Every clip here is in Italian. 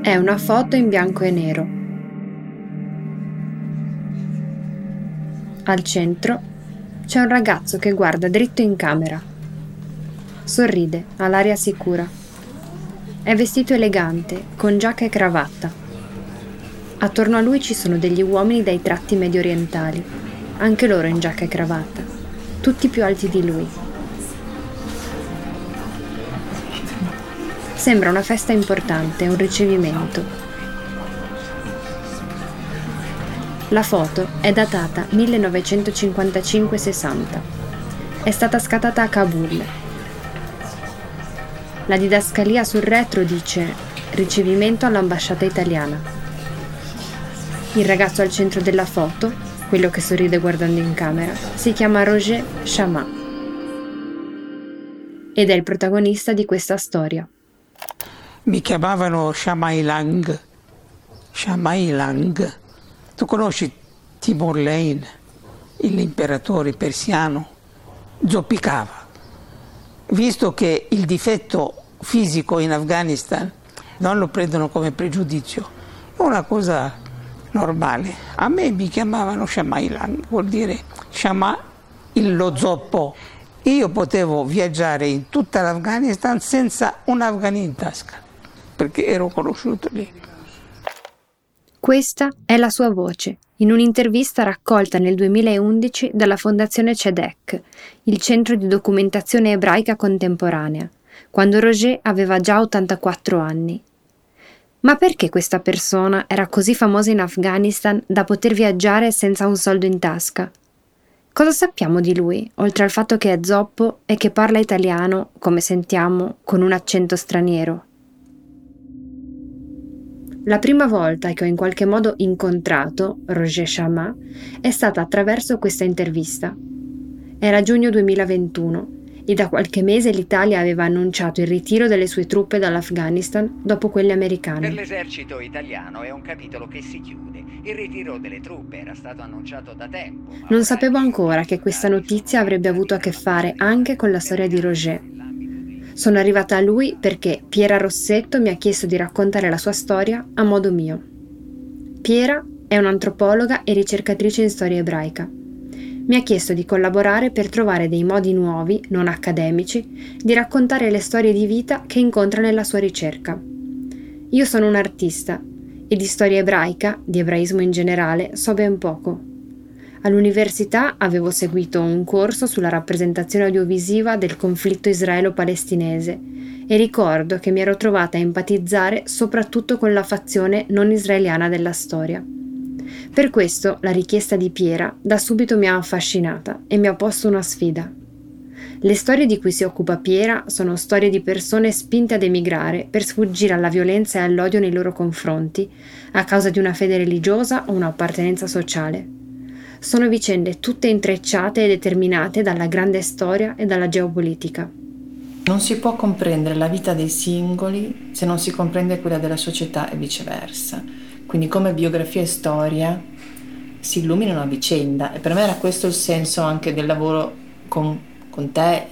È una foto in bianco e nero. Al centro c'è un ragazzo che guarda dritto in camera. Sorride, ha l'aria sicura. È vestito elegante, con giacca e cravatta. Attorno a lui ci sono degli uomini dai tratti medio orientali, anche loro in giacca e cravatta, tutti più alti di lui. Sembra una festa importante, un ricevimento. La foto è datata 1955-60. È stata scattata a Kabul. La didascalia sul retro dice «Ricevimento all'ambasciata italiana». Il ragazzo al centro della foto, quello che sorride guardando in camera, si chiama Roger Chamat ed è il protagonista di questa storia. Mi chiamavano Shamailang. Shamailang. Tu conosci Timur Lane, l'imperatore persiano? Zoppicava. Visto che il difetto fisico in Afghanistan non lo prendono come pregiudizio, è una cosa normale. A me mi chiamavano Shamailang, vuol dire Shama, lo zoppo. Io potevo viaggiare in tutta l'Afghanistan senza un afghano in tasca, perché ero conosciuto lì. Questa è la sua voce, in un'intervista raccolta nel 2011 dalla Fondazione CEDEC, il Centro di Documentazione Ebraica Contemporanea, quando Roger aveva già 84 anni. Ma perché questa persona era così famosa in Afghanistan da poter viaggiare senza un soldo in tasca? Cosa sappiamo di lui, oltre al fatto che è zoppo e che parla italiano, come sentiamo, con un accento straniero? La prima volta che ho in qualche modo incontrato Roger Chamat è stata attraverso questa intervista. Era giugno 2021 e da qualche mese l'Italia aveva annunciato il ritiro delle sue truppe dall'Afghanistan dopo quelle americane. Per l'esercito italiano è un capitolo che si chiude. Il ritiro delle truppe era stato annunciato da tempo. Non sapevo ancora che questa notizia avrebbe avuto a che fare anche con la storia di Roger. Sono arrivata a lui perché Piera Rossetto mi ha chiesto di raccontare la sua storia a modo mio. Piera è un'antropologa e ricercatrice in storia ebraica. Mi ha chiesto di collaborare per trovare dei modi nuovi, non accademici, di raccontare le storie di vita che incontra nella sua ricerca. Io sono un artista e di storia ebraica, di ebraismo in generale, so ben poco. All'università avevo seguito un corso sulla rappresentazione audiovisiva del conflitto israelo-palestinese e ricordo che mi ero trovata a empatizzare soprattutto con la fazione non israeliana della storia. Per questo la richiesta di Piera da subito mi ha affascinata e mi ha posto una sfida. Le storie di cui si occupa Piera sono storie di persone spinte ad emigrare per sfuggire alla violenza e all'odio nei loro confronti a causa di una fede religiosa o un'appartenenza sociale. Sono vicende tutte intrecciate e determinate dalla grande storia e dalla geopolitica. Non si può comprendere la vita dei singoli se non si comprende quella della società e viceversa. Quindi come biografia e storia si illuminano a vicenda e per me era questo il senso anche del lavoro con te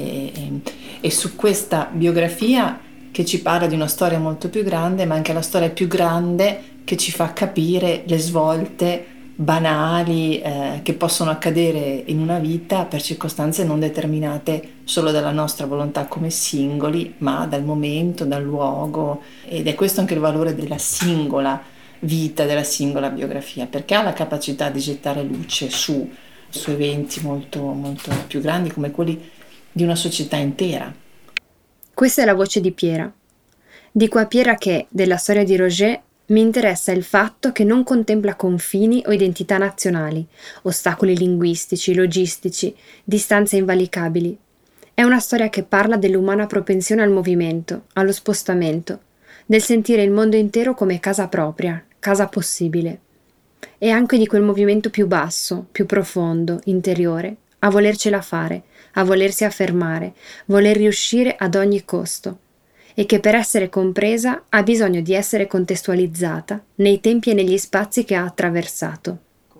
e su questa biografia che ci parla di una storia molto più grande, ma anche la storia più grande che ci fa capire le svolte banali che possono accadere in una vita per circostanze non determinate solo dalla nostra volontà come singoli, ma dal momento, dal luogo, ed è questo anche il valore della singola vita, della singola biografia, perché ha la capacità di gettare luce su eventi molto, molto più grandi come quelli di una società intera. Questa è la voce di Piera. Dico a Piera che della storia di Roger mi interessa il fatto che non contempla confini o identità nazionali, ostacoli linguistici, logistici, distanze invalicabili. È una storia che parla dell'umana propensione al movimento, allo spostamento, del sentire il mondo intero come casa propria, casa possibile. E anche di quel movimento più basso, più profondo, interiore, a volercela fare, a volersi affermare, voler riuscire ad ogni costo. E che per essere compresa ha bisogno di essere contestualizzata nei tempi e negli spazi che ha attraversato. Complesso.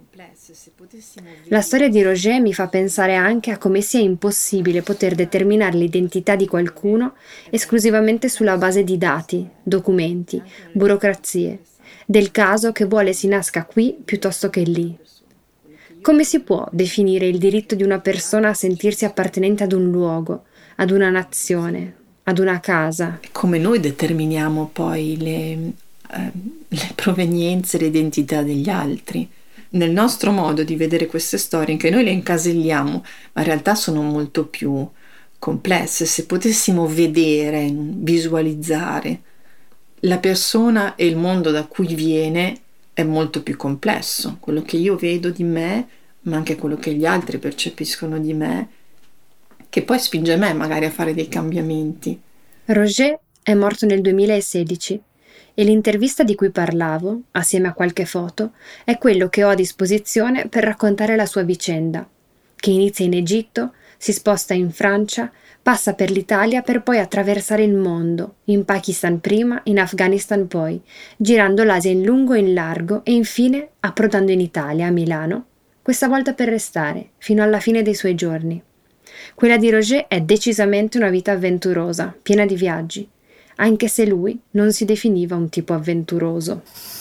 La storia di Roger mi fa pensare anche a come sia impossibile poter determinare l'identità di qualcuno esclusivamente sulla base di dati, documenti, burocrazie, del caso che vuole si nasca qui piuttosto che lì. Come si può definire il diritto di una persona a sentirsi appartenente ad un luogo, ad una nazione, ad una casa? Come noi determiniamo poi le provenienze, le identità degli altri. Nel nostro modo di vedere queste storie, anche noi le incaselliamo, ma in realtà sono molto più complesse. Se potessimo vedere, visualizzare la persona e il mondo da cui viene, è molto più complesso. Quello che io vedo di me, ma anche quello che gli altri percepiscono di me, che poi spinge me magari a fare dei cambiamenti. Roger è morto nel 2016 e l'intervista di cui parlavo, assieme a qualche foto, è quello che ho a disposizione per raccontare la sua vicenda, che inizia in Egitto, si sposta in Francia, passa per l'Italia per poi attraversare il mondo, in Pakistan prima, in Afghanistan poi, girando l'Asia in lungo e in largo e infine approdando in Italia, a Milano, questa volta per restare, fino alla fine dei suoi giorni. Quella di Roger è decisamente una vita avventurosa, piena di viaggi, anche se lui non si definiva un tipo avventuroso.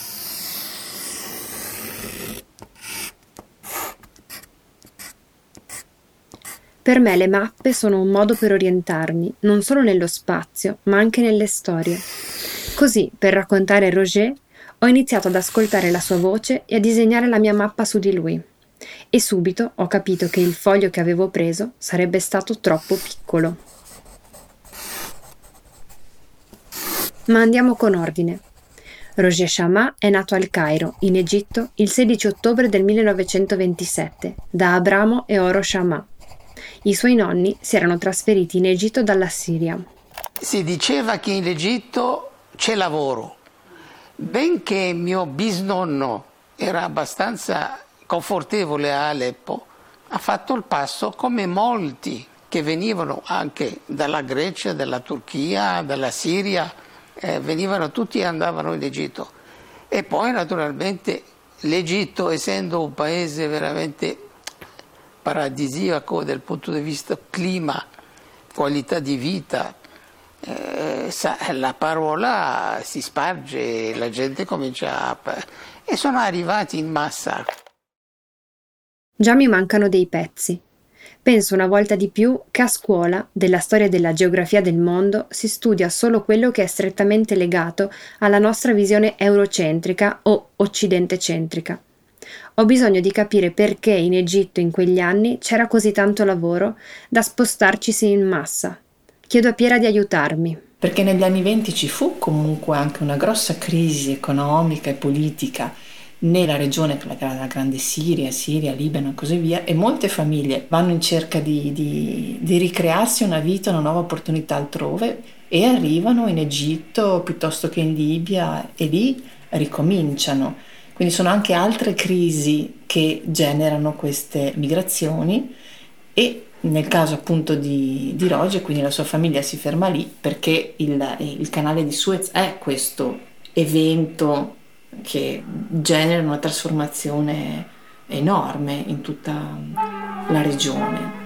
Per me le mappe sono un modo per orientarmi, non solo nello spazio, ma anche nelle storie. Così, per raccontare Roger, ho iniziato ad ascoltare la sua voce e a disegnare la mia mappa su di lui. E subito ho capito che il foglio che avevo preso sarebbe stato troppo piccolo. Ma andiamo con ordine. Roger Chammah è nato al Cairo, in Egitto, il 16 ottobre del 1927, da Abramo e Oro Chammah. I suoi nonni si erano trasferiti in Egitto dalla Siria. Si diceva che in Egitto c'è lavoro, benché mio bisnonno era abbastanza confortevole a Aleppo, ha fatto il passo come molti che venivano anche dalla Grecia, dalla Turchia, dalla Siria, venivano tutti e andavano in Egitto. E poi naturalmente l'Egitto, essendo un paese veramente paradisiaco dal punto di vista clima, qualità di vita, la parola si sparge, la gente comincia e sono arrivati in massa. Già mi mancano dei pezzi. Penso una volta di più che a scuola, della storia e della geografia del mondo, si studia solo quello che è strettamente legato alla nostra visione eurocentrica o occidentecentrica. Ho bisogno di capire perché in Egitto in quegli anni c'era così tanto lavoro da spostarcisi in massa. Chiedo a Piera di aiutarmi. Perché negli anni '20 ci fu comunque anche una grossa crisi economica e politica nella regione, la grande Siria, Libano e così via, e molte famiglie vanno in cerca di ricrearsi una vita, una nuova opportunità altrove e arrivano in Egitto piuttosto che in Libia e lì ricominciano. Quindi sono anche altre crisi che generano queste migrazioni e nel caso appunto di Roger, quindi la sua famiglia si ferma lì perché il canale di Suez è questo evento che genera una trasformazione enorme in tutta la regione.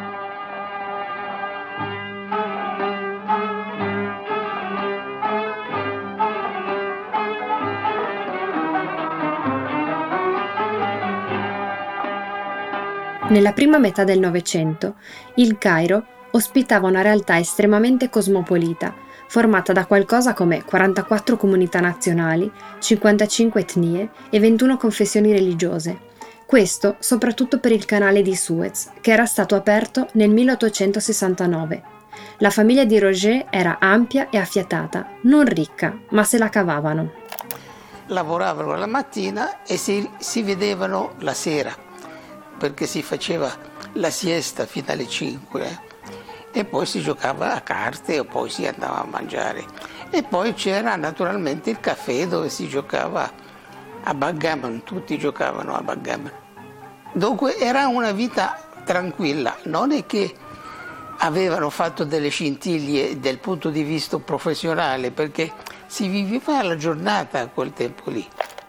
Nella prima metà del Novecento, il Cairo ospitava una realtà estremamente cosmopolita, formata da qualcosa come 44 comunità nazionali, 55 etnie e 21 confessioni religiose. Questo soprattutto per il canale di Suez, che era stato aperto nel 1869. La famiglia di Roger era ampia e affiatata, non ricca, ma se la cavavano. Lavoravano la mattina e si vedevano la sera, perché si faceva la siesta fino alle 5 e poi si giocava a carte o poi si andava a mangiare. E poi c'era naturalmente il caffè dove si giocava a backgammon, tutti giocavano a backgammon. Dunque era una vita tranquilla, non è che avevano fatto delle scintille dal punto di vista professionale, perché si viveva la giornata a quel tempo lì.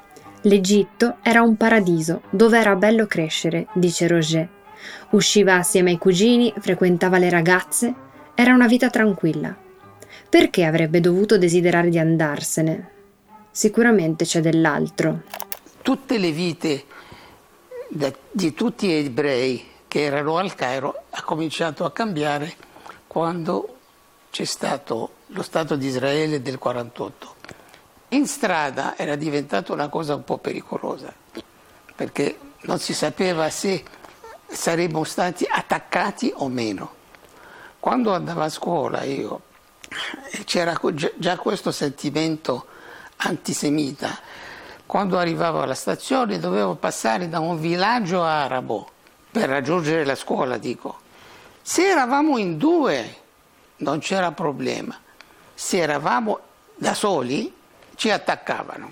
L'Egitto era un paradiso dove era bello crescere, dice Roger. Usciva assieme ai cugini, frequentava le ragazze, era una vita tranquilla. Perché avrebbe dovuto desiderare di andarsene? Sicuramente c'è dell'altro. Tutte le vite di tutti gli ebrei che erano al Cairo ha cominciato a cambiare quando c'è stato lo Stato di Israele del 48. In strada era diventata una cosa un po' pericolosa, perché non si sapeva se saremmo stati attaccati o meno. Quando andavo a scuola io, c'era già questo sentimento antisemita. Quando arrivavo alla stazione dovevo passare da un villaggio arabo per raggiungere la scuola, dico. Se eravamo in 2 non c'era problema, se eravamo da soli ci attaccavano.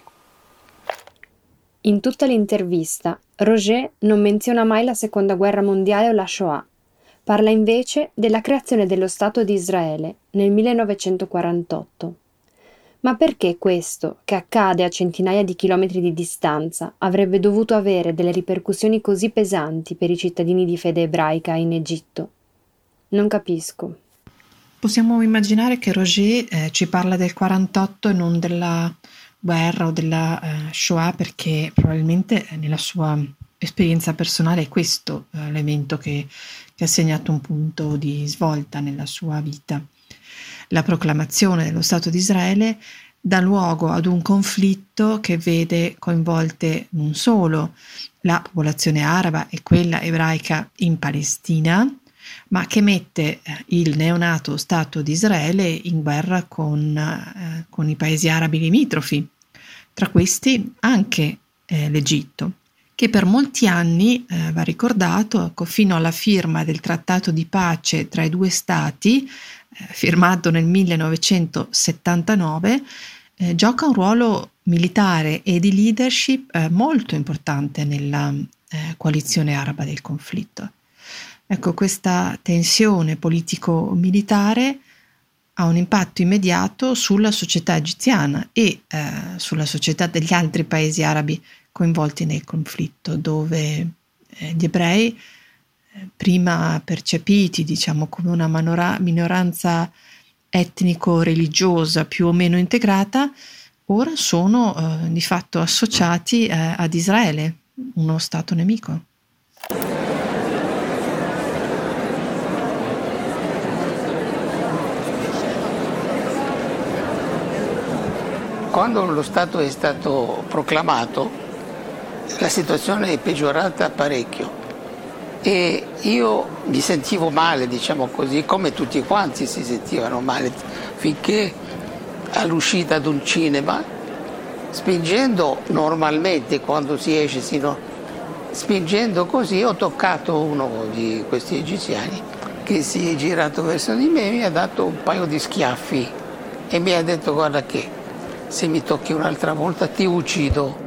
In tutta l'intervista, Roger non menziona mai la Seconda Guerra Mondiale o la Shoah. Parla invece della creazione dello Stato di Israele nel 1948. Ma perché questo, che accade a centinaia di chilometri di distanza, avrebbe dovuto avere delle ripercussioni così pesanti per i cittadini di fede ebraica in Egitto? Non capisco. Possiamo immaginare che Roger ci parla del 48 e non della guerra o della Shoah, perché probabilmente nella sua esperienza personale è questo l'evento che ha segnato un punto di svolta nella sua vita. La proclamazione dello Stato di Israele dà luogo ad un conflitto che vede coinvolte non solo la popolazione araba e quella ebraica in Palestina, ma che mette il neonato Stato di Israele in guerra con i paesi arabi limitrofi, tra questi anche l'Egitto, che per molti anni, va ricordato, fino alla firma del trattato di pace tra i 2 stati, firmato nel 1979, gioca un ruolo militare e di leadership molto importante nella coalizione araba del conflitto. Ecco, questa tensione politico-militare ha un impatto immediato sulla società egiziana e sulla società degli altri paesi arabi coinvolti nel conflitto, dove gli ebrei, prima percepiti come una minoranza etnico-religiosa più o meno integrata, ora sono di fatto associati ad Israele, uno stato nemico. Quando lo Stato è stato proclamato, la situazione è peggiorata parecchio e io mi sentivo male, come tutti quanti si sentivano male, finché all'uscita ad un cinema, spingendo normalmente quando si esce, spingendo così, ho toccato uno di questi egiziani che si è girato verso di me e mi ha dato un paio di schiaffi e mi ha detto: guarda che se mi tocchi un'altra volta ti uccido.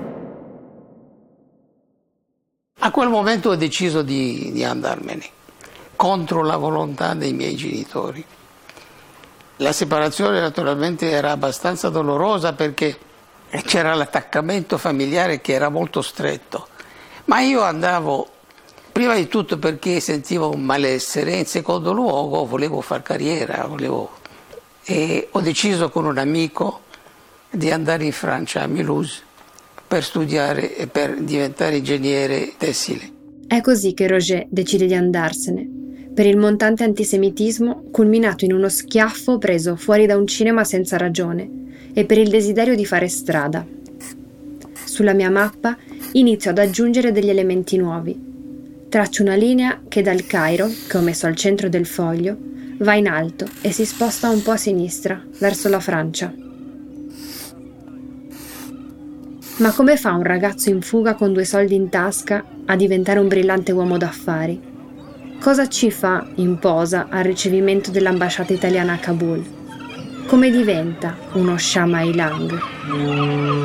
A quel momento ho deciso di andarmene, contro la volontà dei miei genitori. La separazione naturalmente era abbastanza dolorosa perché c'era l'attaccamento familiare che era molto stretto, ma io andavo prima di tutto perché sentivo un malessere, in secondo luogo volevo far carriera, e ho deciso con un amico di andare in Francia, a Mulhouse, per studiare e per diventare ingegnere tessile. È così che Roger decide di andarsene, per il montante antisemitismo culminato in uno schiaffo preso fuori da un cinema senza ragione e per il desiderio di fare strada. Sulla mia mappa inizio ad aggiungere degli elementi nuovi. Traccio una linea che dal Cairo, che ho messo al centro del foglio, va in alto e si sposta un po' a sinistra, verso la Francia. Ma come fa un ragazzo in fuga con 2 soldi in tasca a diventare un brillante uomo d'affari? Cosa ci fa in posa al ricevimento dell'ambasciata italiana a Kabul? Come diventa uno Shammai Lang?